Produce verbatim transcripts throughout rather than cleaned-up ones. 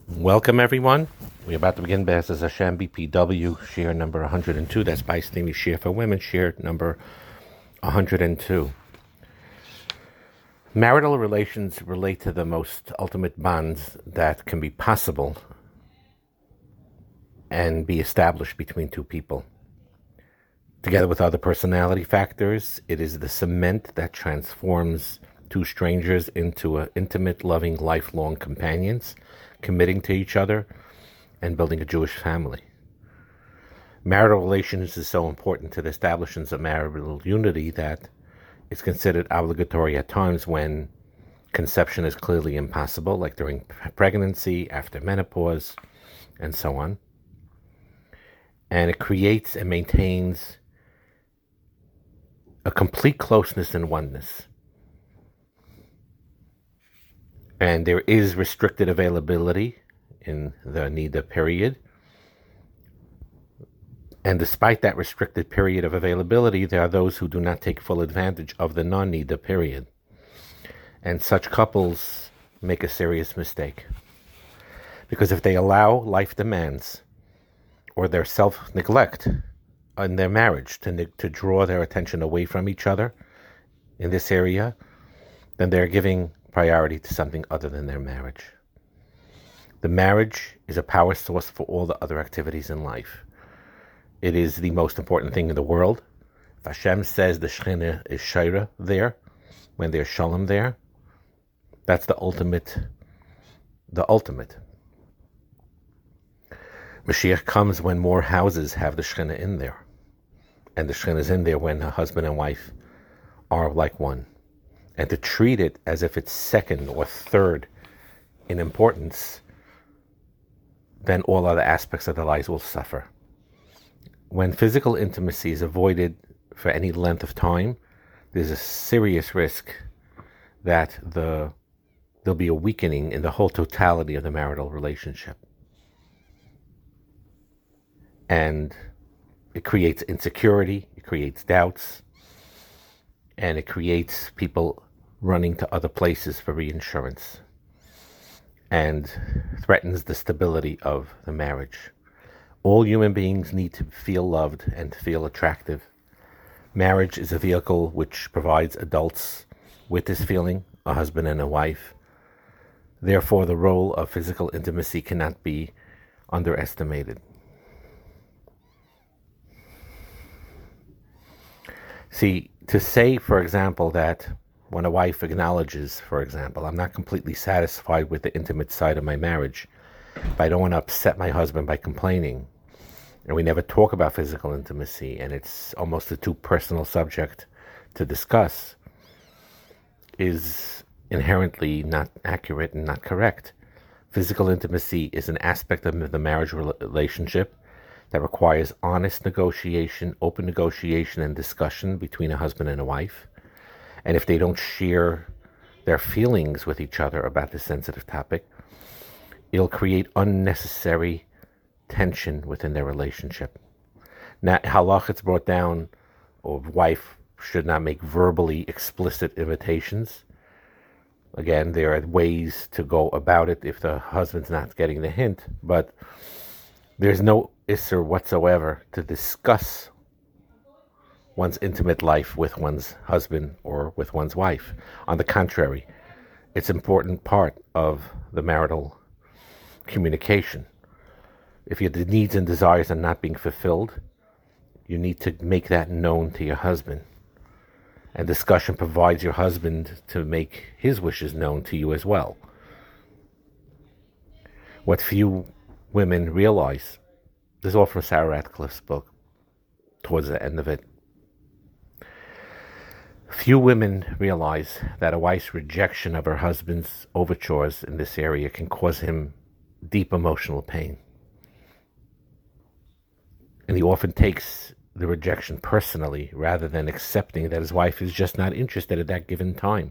Welcome, everyone. We're about to begin B'ezras Hashem B P W, share number one hundred two. That's by Stevie Share for Women, share number one hundred two. Marital relations relate to the most ultimate bonds that can be possible and be established between two people. Together with other personality factors, it is the cement that transforms two strangers into a intimate, loving, lifelong companions, committing to each other and building a Jewish family. Marital relations is so important to the establishment of marital unity that it's considered obligatory at times when conception is clearly impossible, like during pregnancy, after menopause, and so on. And it creates and maintains a complete closeness and oneness. And there is restricted availability in the Nida period. And despite that restricted period of availability, there are those who do not take full advantage of the non-Nida period. And such couples make a serious mistake. Because if they allow life demands or their self-neglect in their marriage to, to draw their attention away from each other in this area, then they're giving priority to something other than their marriage. The marriage is a power source for all the other activities in life. It is the most important thing in the world. If Hashem says the Shekhinah is Shaira there, when there's Shalom there, that's the ultimate, the ultimate. Mashiach comes when more houses have the Shekhinah in there. And the Shekhinah is in there when a husband and wife are like one. And to treat it as if it's second or third in importance, then all other aspects of their lives will suffer. When physical intimacy is avoided for any length of time, there's a serious risk that the there'll be a weakening in the whole totality of the marital relationship. And it creates insecurity, it creates doubts, and it creates people running to other places for reinsurance, and threatens the stability of the marriage. All human beings need to feel loved and to feel attractive. Marriage is a vehicle which provides adults with this feeling, a husband and a wife. Therefore, the role of physical intimacy cannot be underestimated. See, to say, for example, that when a wife acknowledges, for example, I'm not completely satisfied with the intimate side of my marriage, but I don't want to upset my husband by complaining, and we never talk about physical intimacy, and it's almost a too personal subject to discuss, is inherently not accurate and not correct. Physical intimacy is an aspect of the marriage relationship that requires honest negotiation, open negotiation and discussion between a husband and a wife. And if they don't share their feelings with each other about this sensitive topic, it'll create unnecessary tension within their relationship. Now, halach, it's brought down, or wife should not make verbally explicit invitations. Again, there are ways to go about it if the husband's not getting the hint, but there's no isser whatsoever to discuss one's intimate life with one's husband or with one's wife. On the contrary, it's an important part of the marital communication. If your needs and desires are not being fulfilled, you need to make that known to your husband. And discussion provides your husband to make his wishes known to you as well. What few women realize, this is all from Sarah Radcliffe's book, towards the end of it. Few women realize that a wife's rejection of her husband's overtures in this area can cause him deep emotional pain. And he often takes the rejection personally rather than accepting that his wife is just not interested at that given time.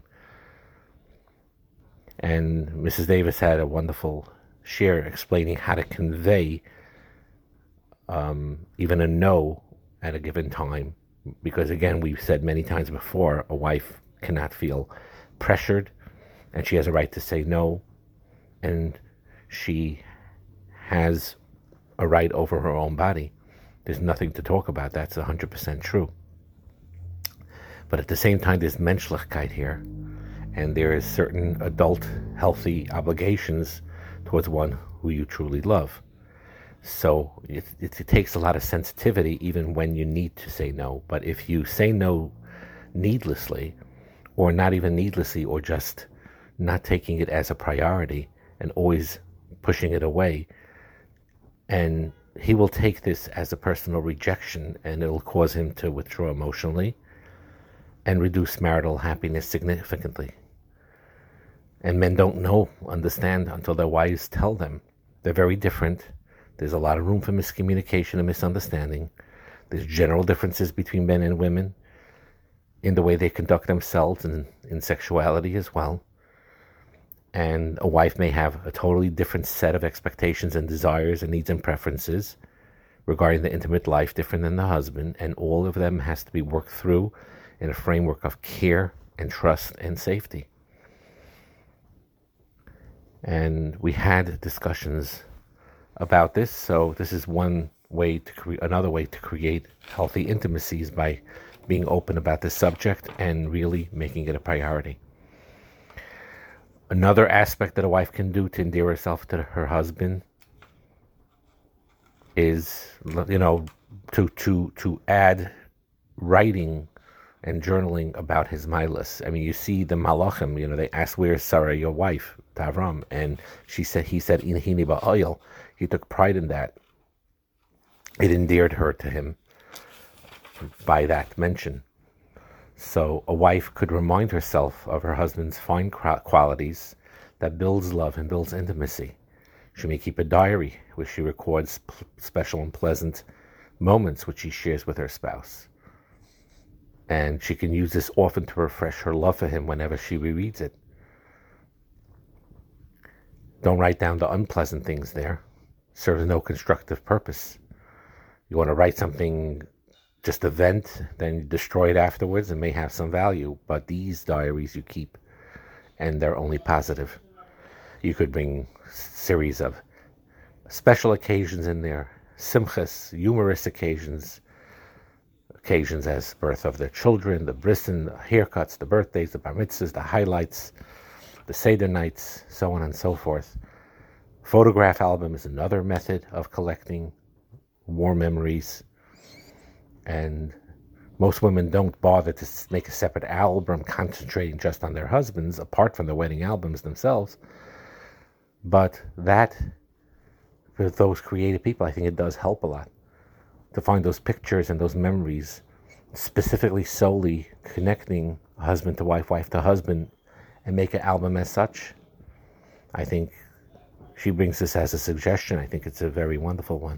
And Missus Davis had a wonderful share explaining how to convey um, even a no at a given time. Because again, we've said many times before, a wife cannot feel pressured, and she has a right to say no, and she has a right over her own body. There's nothing to talk about. That's one hundred percent true. But at the same time, there's menschlichkeit here, and there is certain adult, healthy obligations towards one who you truly love. So it, it, it takes a lot of sensitivity even when you need to say no. But if you say no needlessly, or not even needlessly, or just not taking it as a priority and always pushing it away, and he will take this as a personal rejection, and it'll cause him to withdraw emotionally and reduce marital happiness significantly. And men don't know, understand, until their wives tell them. They're very different. There's a lot of room for miscommunication and misunderstanding. There's general differences between men and women in the way they conduct themselves and in sexuality as well. And a wife may have a totally different set of expectations and desires and needs and preferences regarding the intimate life, different than the husband, and all of them has to be worked through in a framework of care and trust and safety. And we had discussions about this, so this is one way to create, another way to create healthy intimacies by being open about this subject and really making it a priority. Another aspect that a wife can do to endear herself to her husband is, you know, to to to add writing and journaling about his milas. I mean, you see the malachim, you know, they asked, "Where's Sarah, your wife, to Avram?" And she said, he said, "Inhini ba'oil." He took pride in that. It endeared her to him by that mention. So a wife could remind herself of her husband's fine qualities that builds love and builds intimacy. She may keep a diary where she records p- special and pleasant moments which she shares with her spouse. And she can use this often to refresh her love for him whenever she rereads it. Don't write down the unpleasant things there. Serves no constructive purpose. You want to write something just a vent, then you destroy it afterwards, and may have some value. But these diaries you keep, and they're only positive. You could bring a series of special occasions in there, simchas, humorous occasions, occasions as birth of their children, the brisson, the haircuts, the birthdays, the bar mitzvahs, the highlights, the seder nights, so on and so forth. Photograph album is another method of collecting warm memories. And most women don't bother to make a separate album concentrating just on their husbands, apart from the wedding albums themselves. But that, for those creative people, I think it does help a lot to find those pictures and those memories, specifically solely connecting husband to wife, wife to husband, and make an album as such. I think she brings this as a suggestion. I think it's a very wonderful one.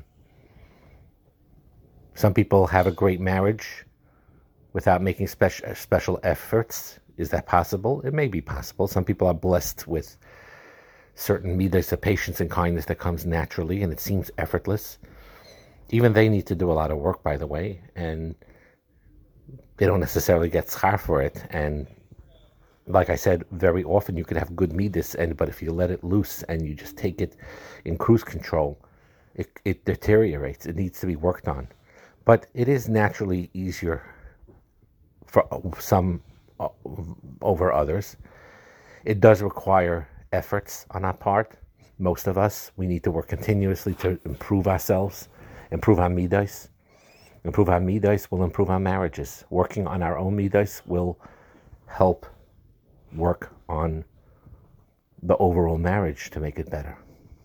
Some people have a great marriage without making special special efforts. Is that possible? It may be possible. Some people are blessed with certain midas of patience and kindness that comes naturally, and it seems effortless. Even they need to do a lot of work, by the way, and they don't necessarily get schar for it. And like I said, very often you could have good midas, and but if you let it loose and you just take it in cruise control, it, it deteriorates. It needs to be worked on. But it is naturally easier for some over others. It does require efforts on our part. Most of us, we need to work continuously to improve ourselves, improve our midas. Improve our midas will improve our marriages. Working on our own midas will help work on the overall marriage to make it better.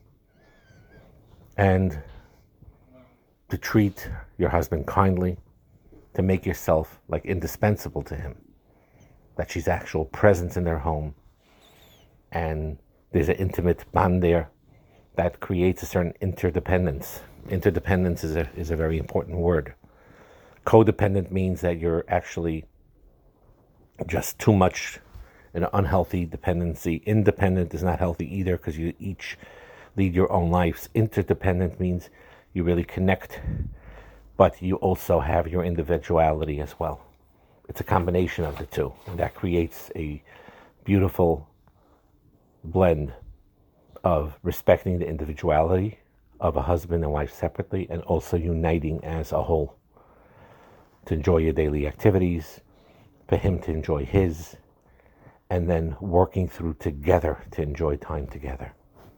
And to treat your husband kindly, to make yourself like indispensable to him, that she's actual presence in their home, and there's an intimate bond there that creates a certain interdependence. Interdependence is a is a very important word. Codependent means that you're actually just too much in an unhealthy dependency. Independent is not healthy either because you each lead your own lives. Interdependent means you really connect, but you also have your individuality as well. It's a combination of the two, and that creates a beautiful blend of respecting the individuality of a husband and wife separately, and also uniting as a whole to enjoy your daily activities, for him to enjoy his, and then working through together to enjoy time together.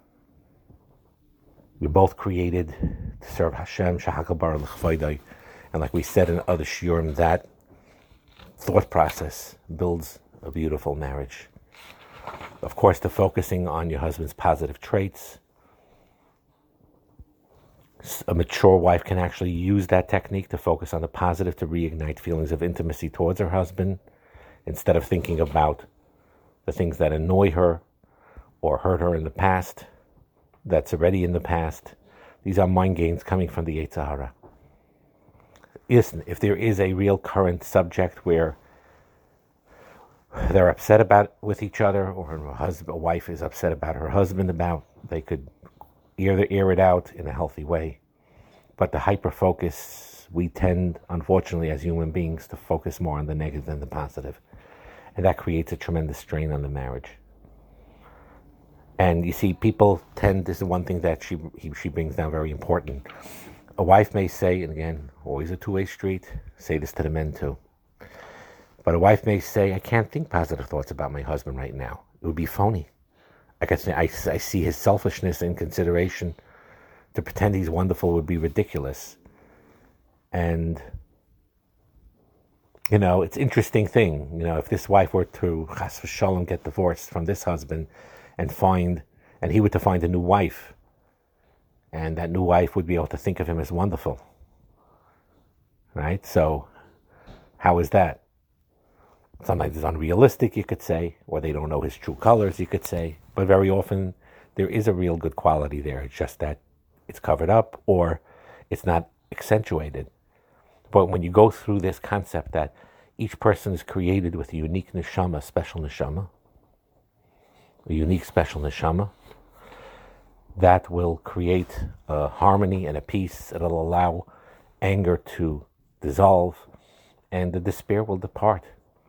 We're both created to serve Hashem, Shahakabar L'chvaydai, and like we said in other shiurim, that thought process builds a beautiful marriage. Of course, the focusing on your husband's positive traits. A mature wife can actually use that technique to focus on the positive to reignite feelings of intimacy towards her husband, instead of thinking about the things that annoy her or hurt her in the past, that's already in the past. These are mind games coming from the Yetzer Hara. Listen, if there is a real current subject where they're upset about with each other, or a husband, a wife is upset about her husband about, they could air, air it out in a healthy way. But the hyper focus, we tend, unfortunately, as human beings, to focus more on the negative than the positive. And that creates a tremendous strain on the marriage. And you see, people tend, this is one thing that she he, she brings down very important. A wife may say, and again, always a two-way street, say this to the men too, but a wife may say, I can't think positive thoughts about my husband right now. It would be phony. I can say, I, I see his selfishness and consideration. To pretend he's wonderful would be ridiculous. And, you know, it's an interesting thing. You know, if this wife were to, chas v'shalom, get divorced from this husband and find, and he were to find a new wife, and that new wife would be able to think of him as wonderful. Right? So, how is that? Sometimes it's unrealistic, you could say, or they don't know his true colors, you could say. But very often, there is a real good quality there. It's just that it's covered up, or it's not accentuated. But when you go through this concept that each person is created with a unique neshama, special neshama, a unique special neshama, that will create a harmony and a peace. It'll allow anger to dissolve, and the despair will depart.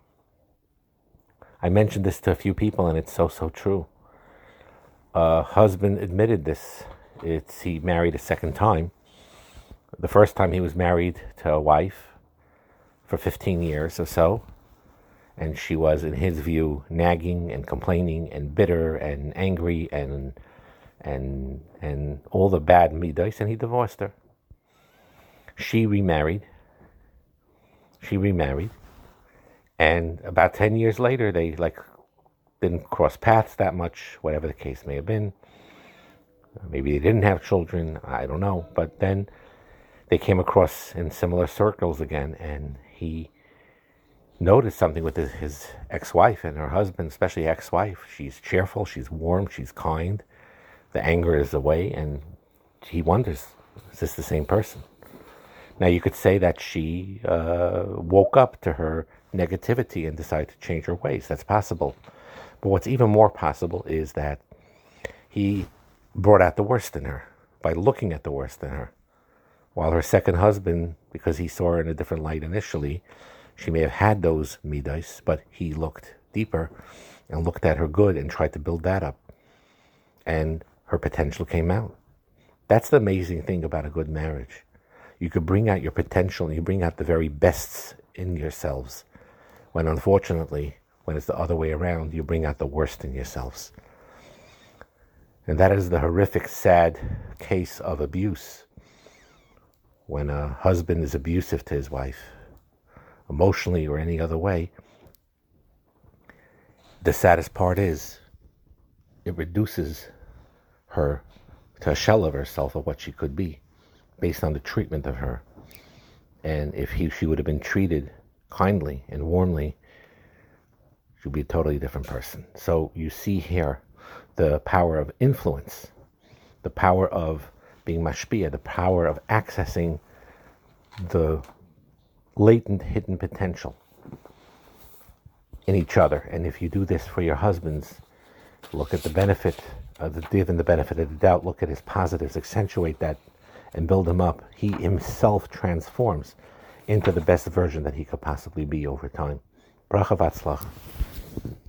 I mentioned this to a few people, and it's so, so true. A husband admitted this. It's he married a second time. The first time he was married to a wife for fifteen years or so, and she was, in his view, nagging and complaining and bitter and angry and and and all the bad midos, and he divorced her. She remarried. She remarried, and about ten years later, they like didn't cross paths that much, whatever the case may have been. Maybe they didn't have children, I don't know. But then they came across in similar circles again, and he noticed something with his, his ex-wife and her husband, especially ex-wife. She's cheerful, she's warm, she's kind. The anger is away, and he wonders, is this the same person? Now, you could say that she uh, woke up to her negativity and decided to change her ways. That's possible. But what's even more possible is that he brought out the worst in her by looking at the worst in her. While her second husband, because he saw her in a different light initially, she may have had those midas, but he looked deeper and looked at her good and tried to build that up. And her potential came out. That's the amazing thing about a good marriage. You could bring out your potential, and you bring out the very bests in yourselves. When unfortunately, when it's the other way around, you bring out the worst in yourselves. And that is the horrific, sad case of abuse. When a husband is abusive to his wife, emotionally or any other way, the saddest part is it reduces her to a shell of herself, of what she could be, based on the treatment of her. And if he, she would have been treated kindly and warmly, she'd be a totally different person. So you see here the power of influence, the power of being mashpia, the power of accessing the latent hidden potential in each other. And if you do this for your husbands, look at the benefit, uh, the, give him the benefit of the doubt, look at his positives, accentuate that, and build him up. He himself transforms into the best version that he could possibly be over time. Bracha v'atzlacha.